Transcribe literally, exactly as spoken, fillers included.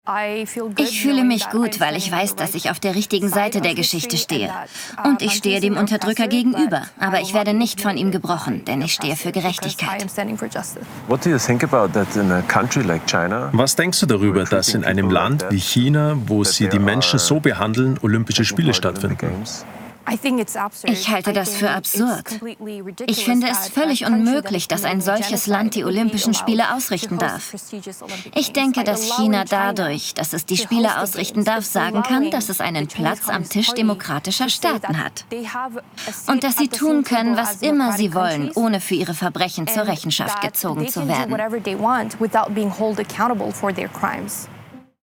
Ich fühle mich gut, weil ich weiß, dass ich auf der richtigen Seite der Geschichte stehe. Und ich stehe dem Unterdrücker gegenüber. Aber ich werde nicht von ihm gebrochen, denn ich stehe für Gerechtigkeit. Was denkst du darüber, dass in einem Land wie China, wo sie die Menschen so behandeln, Olympische Spiele stattfinden? Ich halte das für absurd. Ich finde es völlig unmöglich, dass ein solches Land die Olympischen Spiele ausrichten darf. Ich denke, dass China dadurch, dass es die Spiele ausrichten darf, sagen kann, dass es einen Platz am Tisch demokratischer Staaten hat. Und dass sie tun können, was immer sie wollen, ohne für ihre Verbrechen zur Rechenschaft gezogen zu werden.